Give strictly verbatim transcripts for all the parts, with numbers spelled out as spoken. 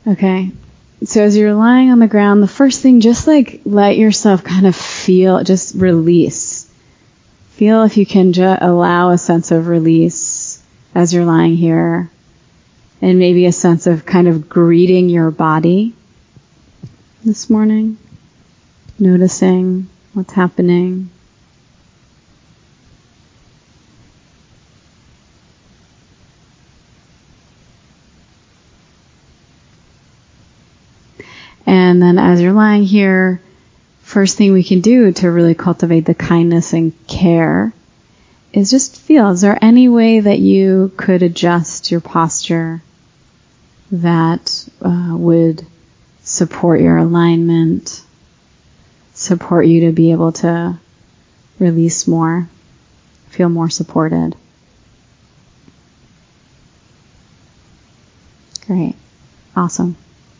Okay. So as you're lying on the ground, the first thing, just like let yourself kind of feel, just release. Feel if you can just allow a sense of release as you're lying here, and maybe a sense of kind of greeting your body this morning, noticing what's happening. And then as you're lying here, first thing we can do to really cultivate the kindness and care is just feel, is there any way that you could adjust your posture that uh, would support your alignment, support you to be able to release more, feel more supported? Great. Awesome.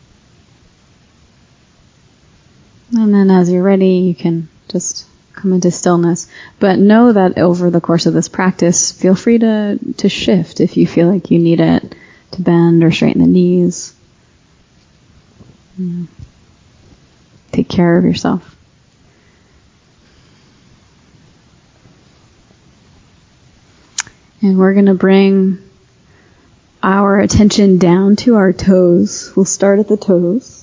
And then as you're ready, you can just come into stillness. But know that over the course of this practice, feel free to, to shift if you feel like you need it, to bend or straighten the knees. Mm. Take care of yourself. And we're going to bring our attention down to our toes. We'll start at the toes.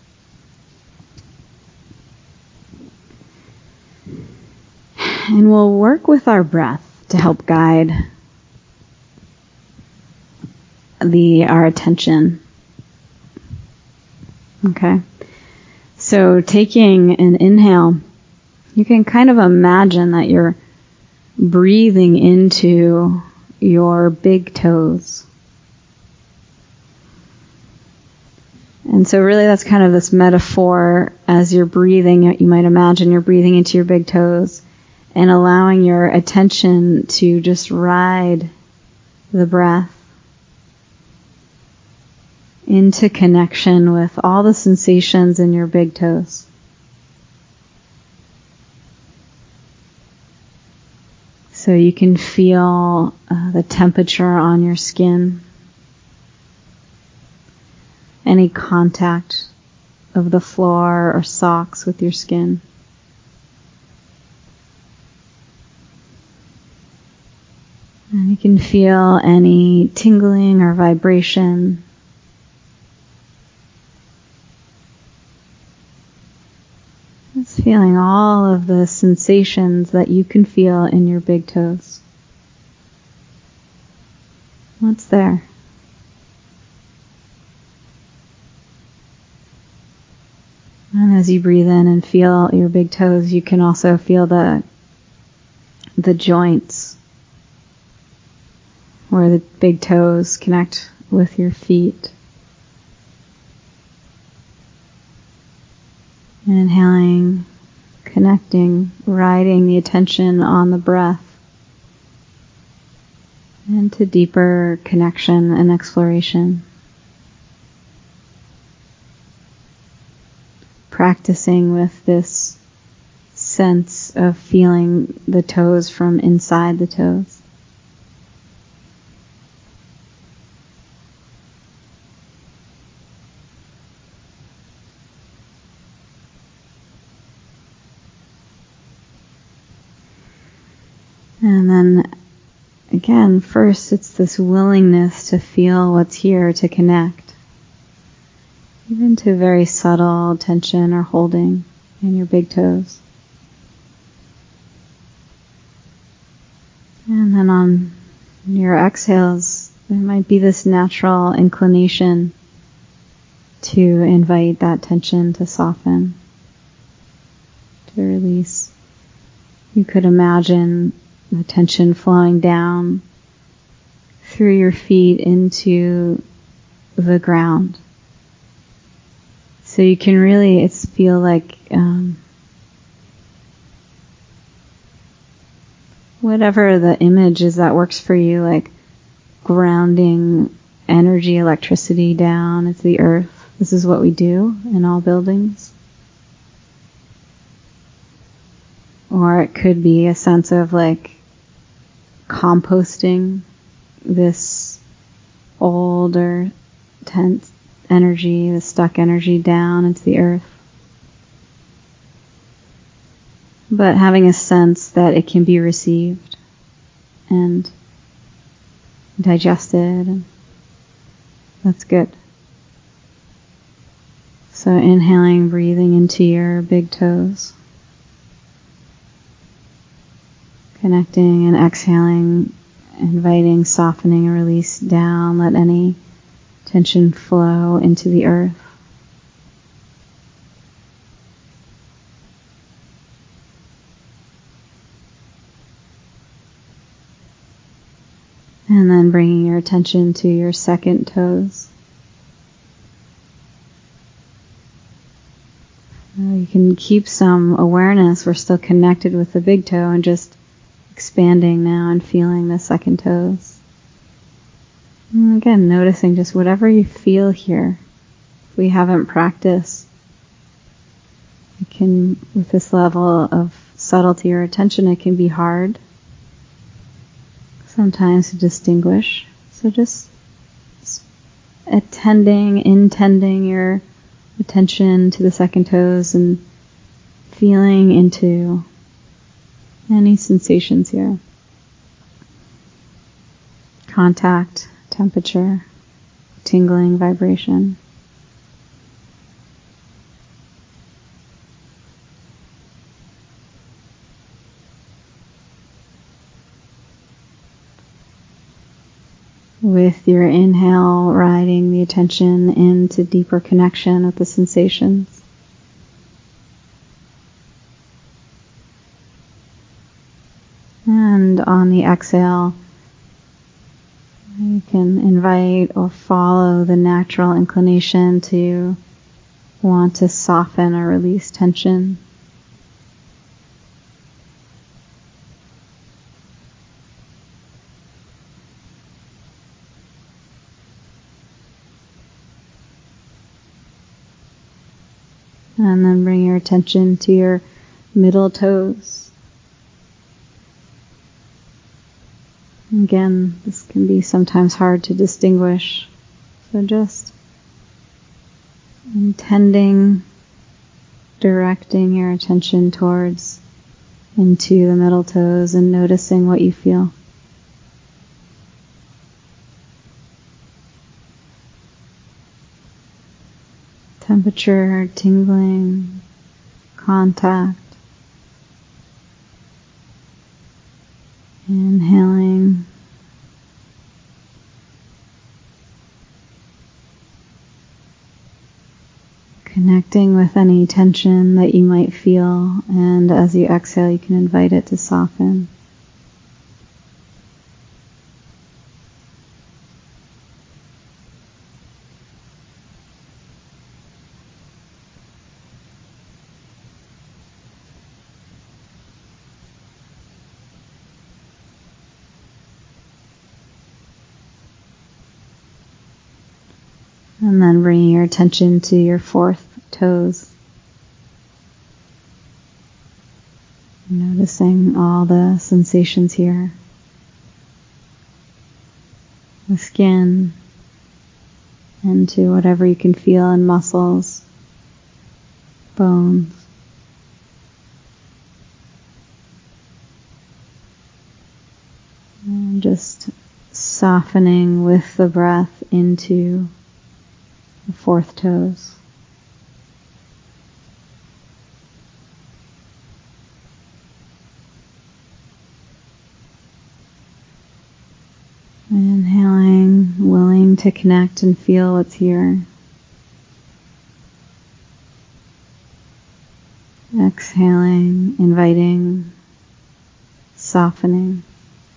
And we'll work with our breath to help guide the our attention. Okay. So taking an inhale, you can kind of imagine that you're breathing into your big toes. And so really that's kind of this metaphor. As you're breathing, you might imagine you're breathing into your big toes and allowing your attention to just ride the breath into connection with all the sensations in your big toes. So you can feel uh, the temperature on your skin, any contact of the floor or socks with your skin. And you can feel any tingling or vibration. Just feeling all of the sensations that you can feel in your big toes. What's there? And as you breathe in and feel your big toes, you can also feel the the joints where the big toes connect with your feet. Inhaling, connecting, riding the attention on the breath into deeper connection and exploration. Practicing with this sense of feeling the toes from inside the toes. And then again, first it's this willingness to feel what's here, to connect. Even to very subtle tension or holding in your big toes. And then on your exhales, there might be this natural inclination to invite that tension to soften, to release. You could imagine the tension flowing down through your feet into the ground. So you can really, it's feel like um, whatever the image is that works for you, like grounding energy, electricity down into the earth. This is what we do in all buildings. Or it could be a sense of like composting this old or tense energy, the stuck energy down into the earth. But having a sense that it can be received and digested, and that's good. So inhaling, breathing into your big toes. Connecting and exhaling, inviting, softening and release down. Let any tension flow into the earth. And then bringing your attention to your second toes. You can keep some awareness. We're still connected with the big toe and just expanding now and feeling the second toes. And again, noticing just whatever you feel here. If we haven't practiced, it can, with this level of subtlety or attention, it can be hard sometimes to distinguish. So just attending, intending your attention to the second toes and feeling into any sensations here. Contact, temperature, tingling, vibration. With your inhale, riding the attention into deeper connection with the sensations. And on the exhale, you can invite or follow the natural inclination to want to soften or release tension. And then bring your attention to your middle toes. Again, this can be sometimes hard to distinguish. So just intending, directing your attention towards into the middle toes and noticing what you feel. Temperature, tingling, contact. Inhaling. Connecting with any tension that you might feel, and as you exhale, you can invite it to soften. And then bringing your attention to your fourth toes. Noticing all the sensations here. The skin, and to whatever you can feel in muscles, bones. And just softening with the breath into the fourth toes. Inhaling, willing to connect and feel what's here. Exhaling, inviting, softening.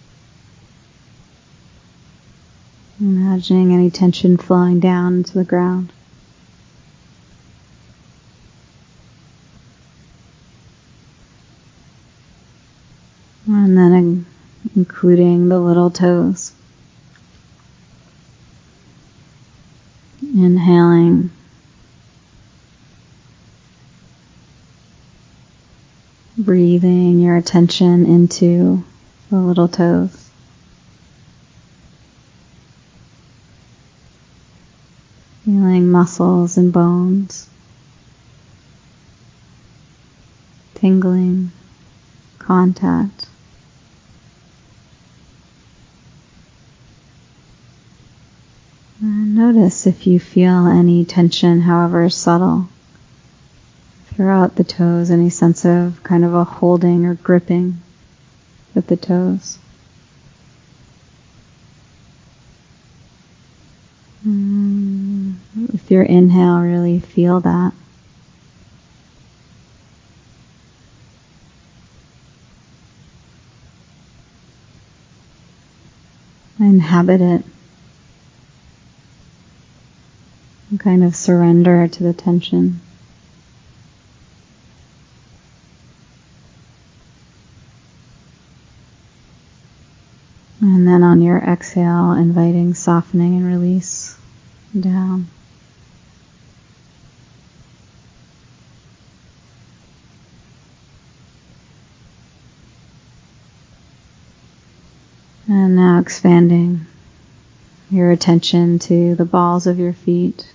Imagining any tension flowing down into the ground. And then including the little toes. Inhaling. Breathing your attention into the little toes. Feeling feeling muscles and bones, tingling, contact. And notice if you feel any tension, however subtle, throughout the toes, any sense of kind of a holding or gripping with the toes. Mm, with your inhale, really feel that. Inhabit it. And kind of surrender to the tension. And then on your exhale, inviting softening and release down. And now expanding your attention to the balls of your feet,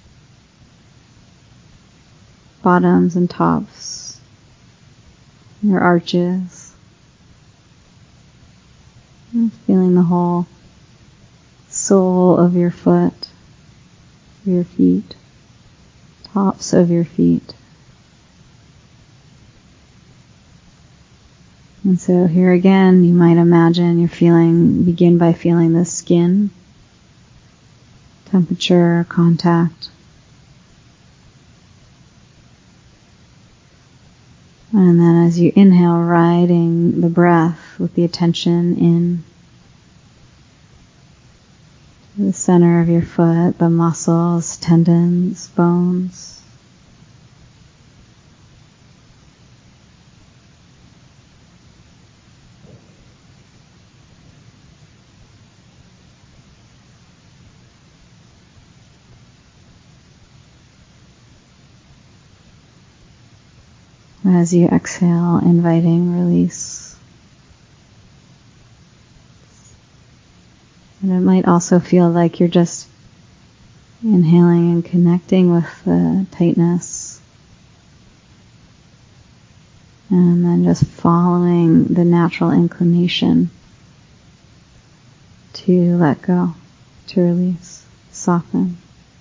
bottoms and tops, your arches, and feeling the whole sole of your foot, your feet, tops of your feet. And so here again, you might imagine you're feeling, begin by feeling the skin, temperature, contact. And then as you inhale, riding the breath with the attention in the center of your foot, the muscles, tendons, bones. As you exhale, inviting release. And it might also feel like you're just inhaling and connecting with the tightness. And then just following the natural inclination to let go, to release, soften.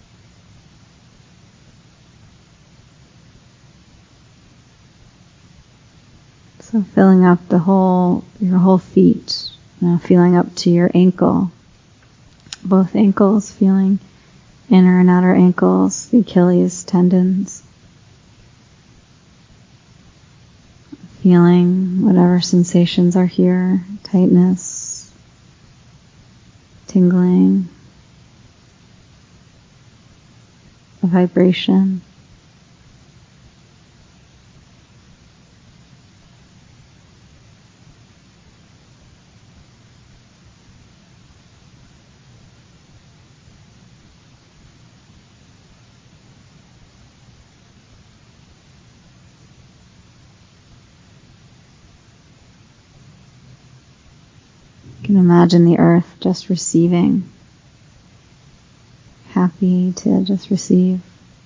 So filling up the whole, your whole feet, now feeling up to your ankle, both ankles, feeling inner and outer ankles, the Achilles tendons, feeling whatever sensations are here, tightness, tingling, a vibration. You can imagine the earth just receiving, happy to just receive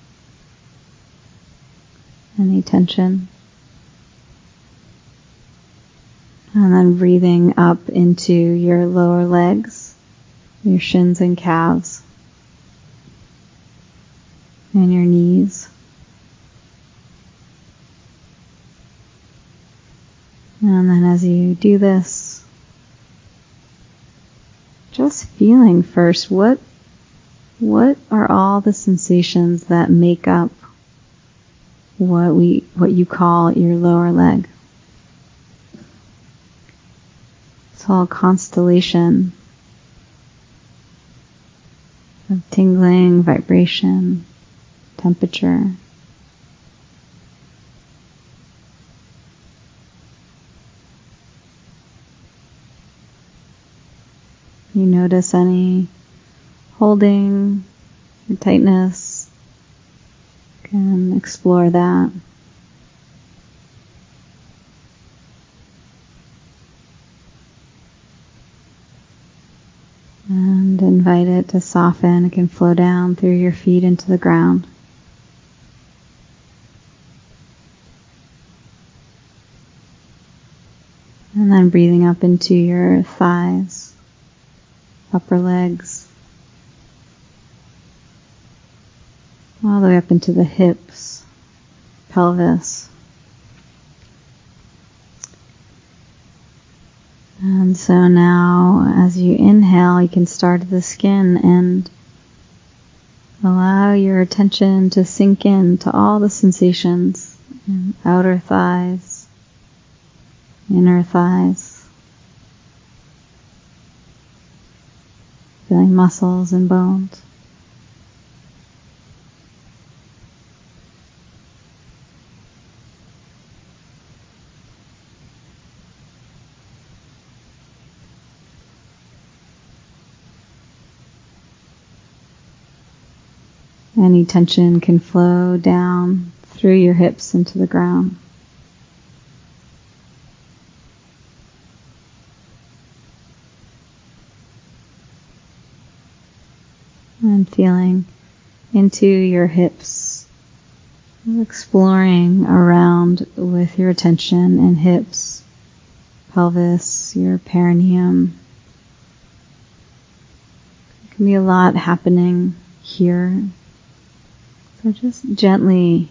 any tension. And then breathing up into your lower legs, your shins and calves, and your knees. And then as you do this, just feeling first, what what are all the sensations that make up what we what you call your lower leg? It's all a constellation of tingling, vibration, temperature. You notice any holding or tightness, you can explore that. And invite it to soften. It can flow down through your feet into the ground. And then breathing up into your thighs, upper legs, all the way up into the hips, pelvis. And so now, as you inhale, you can start at the skin and allow your attention to sink in to all the sensations in outer thighs, inner thighs, feeling muscles and bones. Any tension can flow down through your hips into the ground. And feeling into your hips, exploring around with your attention in hips, pelvis, your perineum. There can be a lot happening here. So just gently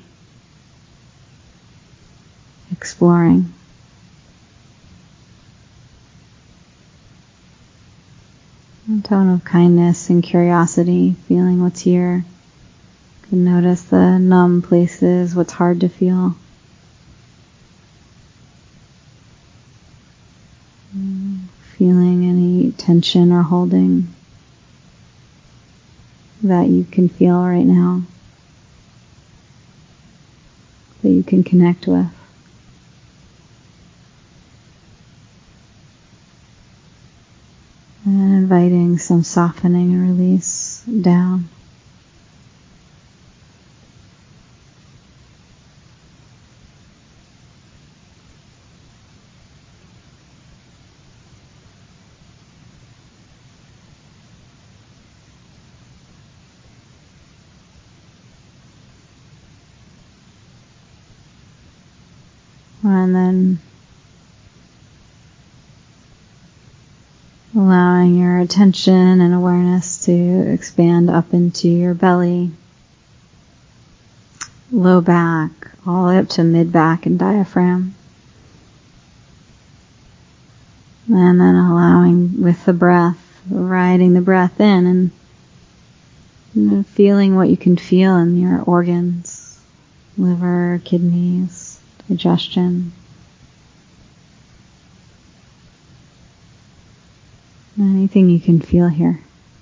exploring. A tone of kindness and curiosity, feeling what's here. You can notice the numb places, what's hard to feel. Feeling any tension or holding that you can feel right now, that you can connect with. And inviting some softening and release down. And then allowing your attention and awareness to expand up into your belly, low back, all the way up to mid-back and diaphragm. And then allowing with the breath, riding the breath in and you know, feeling what you can feel in your organs, liver, kidneys, digestion. Anything you can feel here.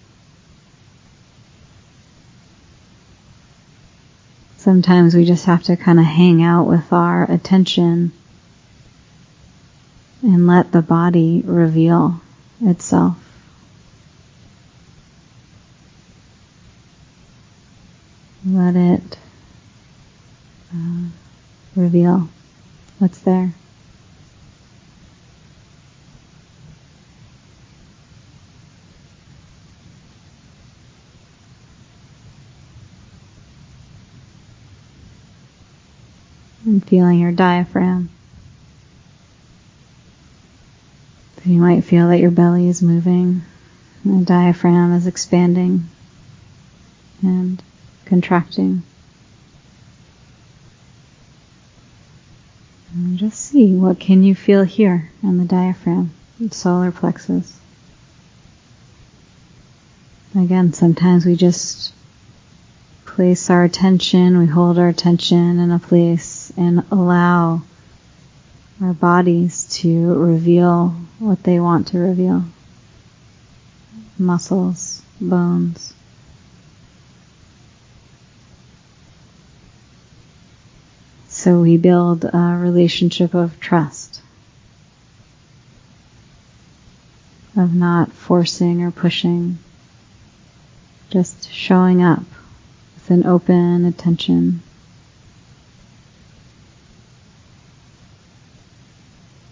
Sometimes we just have to kind of hang out with our attention and let the body reveal itself. Let it uh, reveal what's there. And feeling your diaphragm. So you might feel that your belly is moving, and the diaphragm is expanding and contracting. And just see, what can you feel here on the diaphragm, the solar plexus. Again, sometimes we just place our attention, we hold our attention in a place and allow our bodies to reveal what they want to reveal. Muscles, bones. So we build a relationship of trust, of not forcing or pushing, just showing up with an open attention.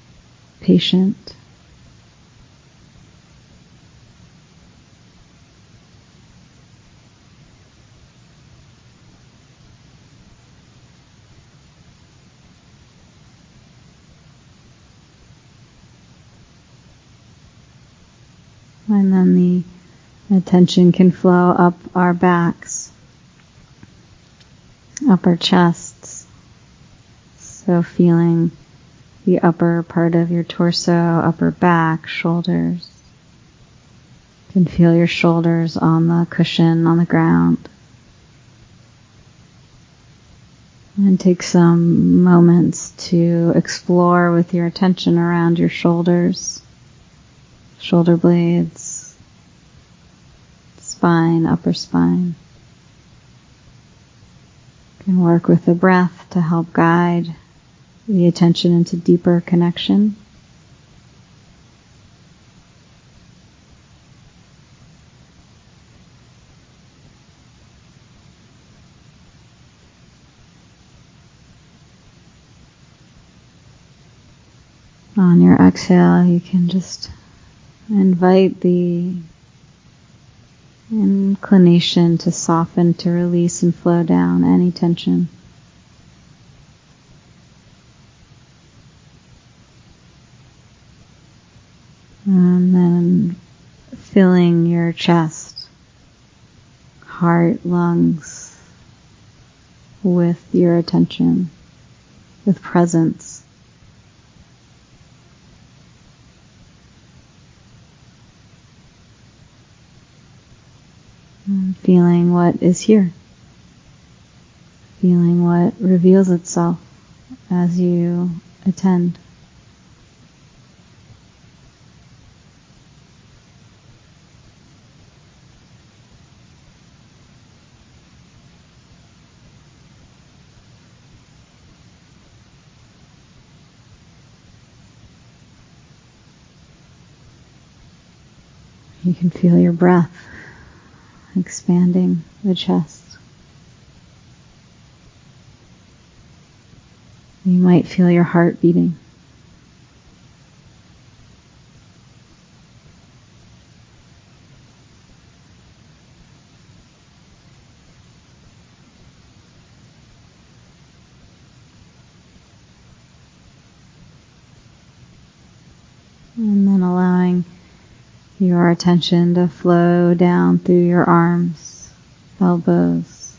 Patient. And then the attention can flow up our backs, up our chests. So feeling the upper part of your torso, upper back, shoulders. You can feel your shoulders on the cushion on the ground. And take some moments to explore with your attention around your shoulders, shoulder blades, spine, upper spine. You can work with the breath to help guide the attention into deeper connection. On your exhale, you can just invite the inclination to soften, to release and flow down any tension. And then filling your chest, heart, lungs with your attention, with presence. And feeling what is here. Feeling what reveals itself as you attend. You can feel your breath expanding the chest. You might feel your heart beating. And then allowing your attention to flow down through your arms, elbows,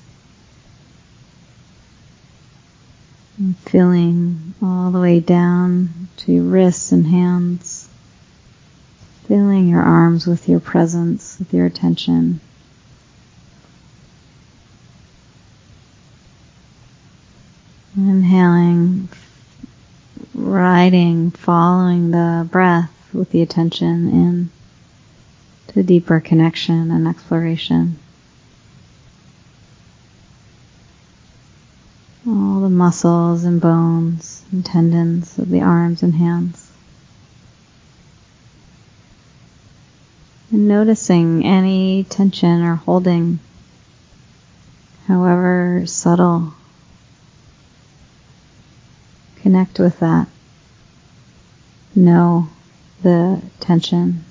and filling all the way down to your wrists and hands, filling your arms with your presence, with your attention. Inhaling, riding, following the breath with the attention in to deeper connection and exploration. All the muscles and bones and tendons of the arms and hands. And noticing any tension or holding, however subtle. Connect with that. Know the tension.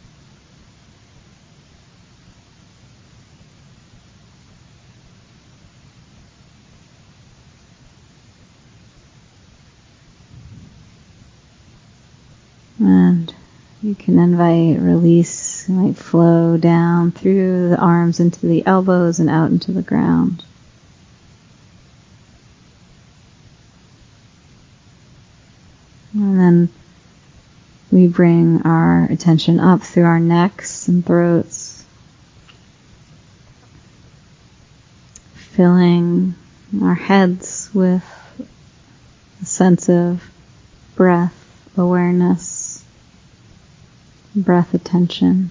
And you can invite release, you might flow down through the arms into the elbows and out into the ground. And then we bring our attention up through our necks and throats, filling our heads with a sense of breath awareness, breath attention.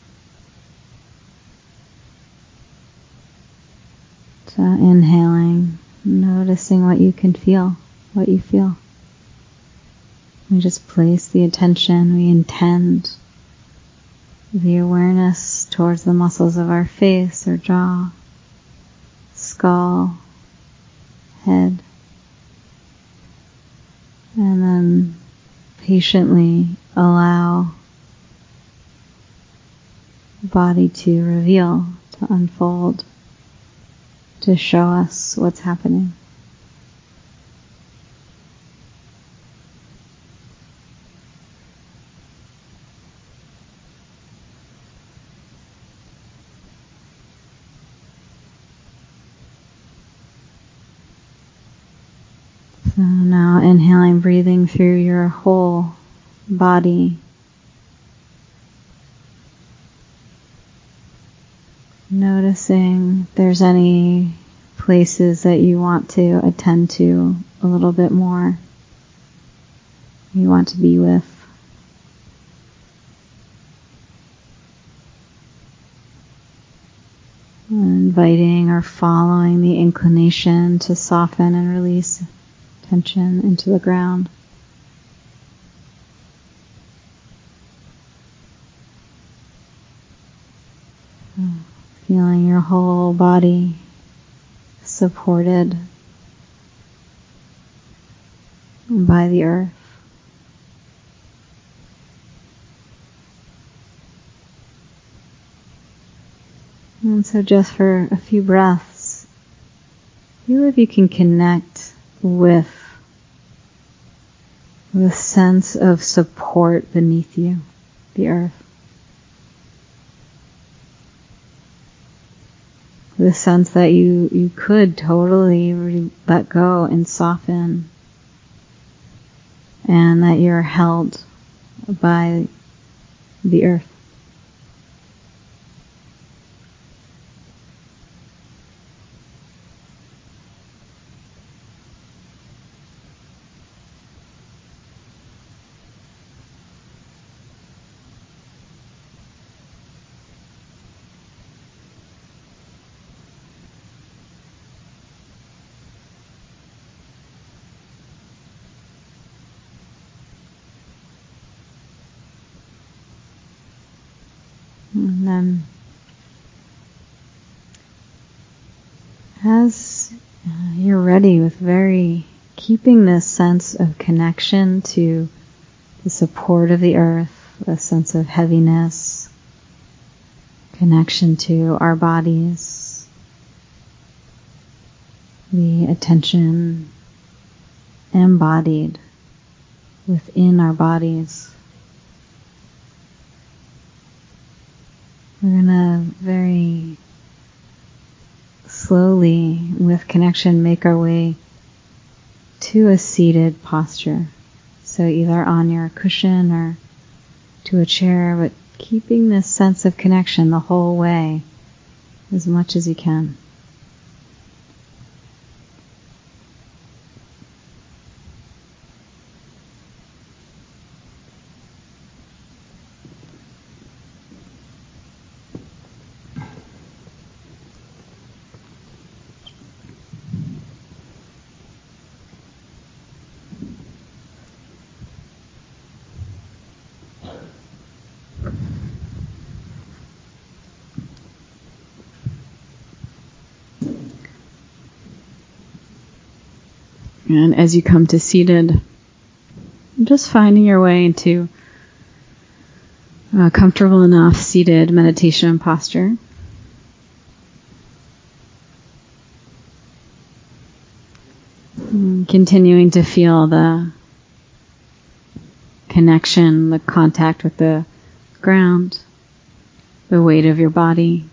So inhaling, noticing what you can feel, what you feel. We just place the attention, we intend the awareness towards the muscles of our face or jaw, skull, head. And then patiently allow the body to reveal, to unfold, to show us what's happening. So now inhaling, breathing through your whole body. Noticing if there's any places that you want to attend to a little bit more, you want to be with. Inviting or following the inclination to soften and release tension into the ground. Feeling your whole body supported by the earth. And so just for a few breaths, feel if you can connect with the sense of support beneath you, the earth. The sense that you, you could totally re- let go and soften, and that you're held by the earth. And then, as you're ready, with very keeping this sense of connection to the support of the earth, a sense of heaviness, connection to our bodies, the attention embodied within our bodies. We're going to very slowly, with connection, make our way to a seated posture. So either on your cushion or to a chair, but keeping this sense of connection the whole way as much as you can. And as you come to seated, just finding your way into a comfortable enough seated meditation posture. And continuing to feel the connection, the contact with the ground, the weight of your body.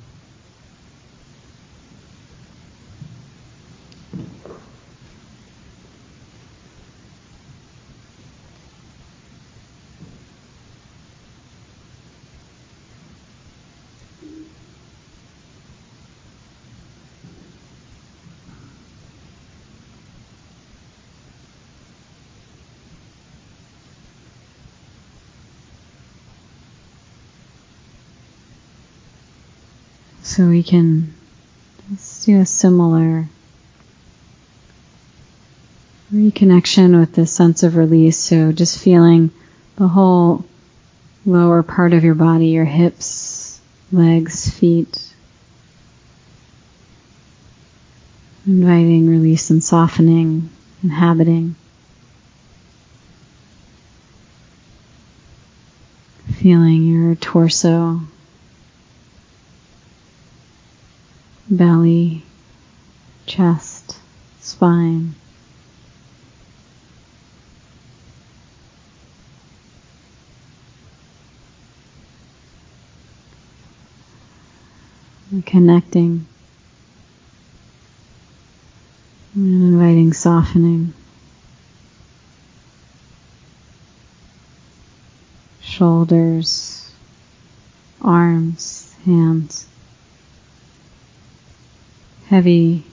So we can just do a similar reconnection with this sense of release. So just feeling the whole lower part of your body, your hips, legs, feet. Inviting release and softening, inhabiting. Feeling your torso, belly, chest, spine. And connecting and inviting softening. shoulders, arms, hands, heavy,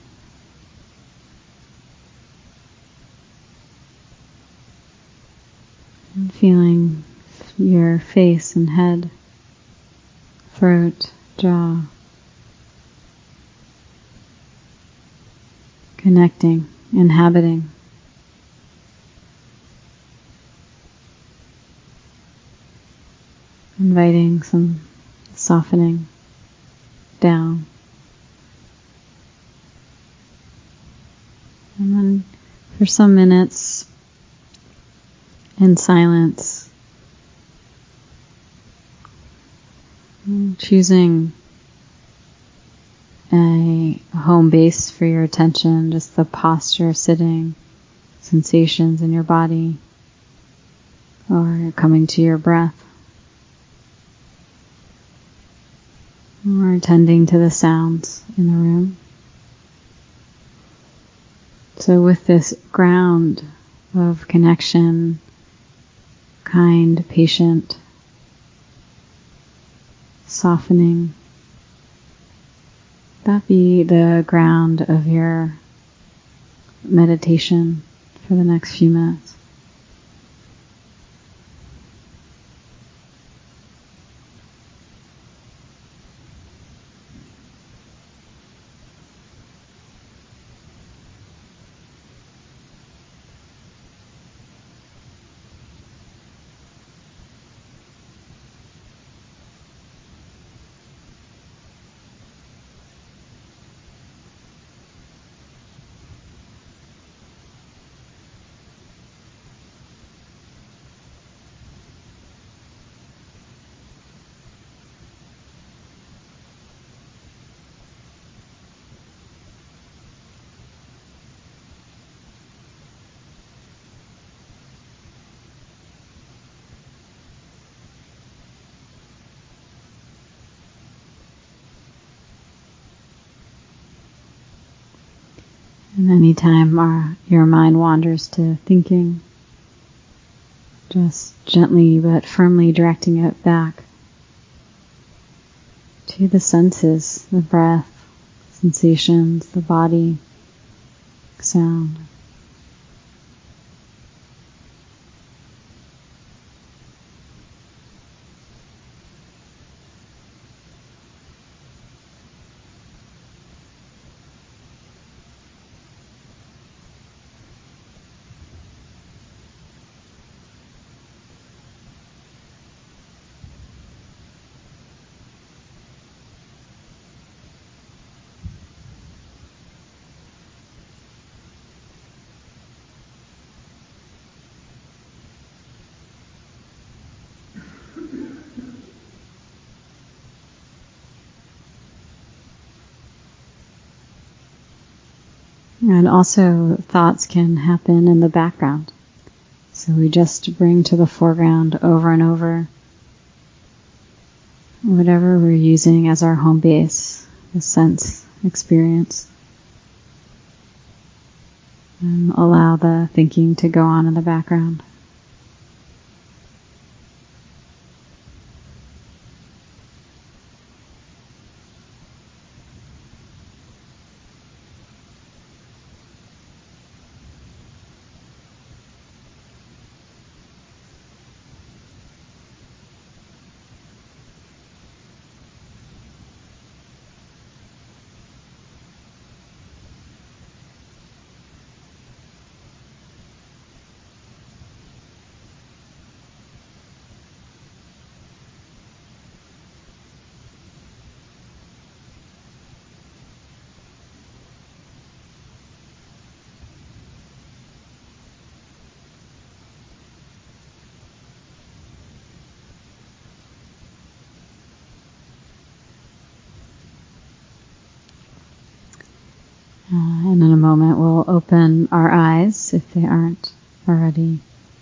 and feeling your face and head, throat, jaw, connecting, inhabiting. Inviting some softening down. And then for some minutes in silence, choosing a home base for your attention, just the posture, sitting, sensations in your body, or coming to your breath. Or attending to the sounds in the room. So with this ground of connection, kind, patient, softening, that be the ground of your meditation for the next few minutes. And anytime our, your mind wanders to thinking, just gently but firmly directing it back to the senses, the breath, sensations, the body, sound. And also thoughts can happen in the background. So we just bring to the foreground over and over whatever we're using as our home base, the sense experience. And allow the thinking to go on in the background. Uh, and in a moment we'll open our eyes if they aren't already.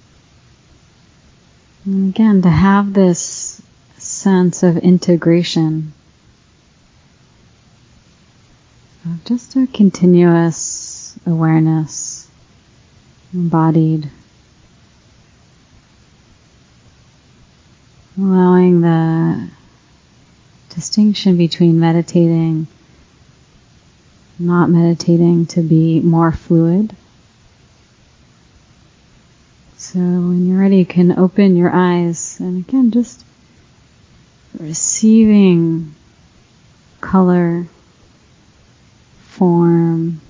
And again, to have this sense of integration, of just a continuous awareness, embodied, allowing the distinction between meditating, not meditating to be more fluid. So when you're ready, you can open your eyes, and again, just receiving color, form,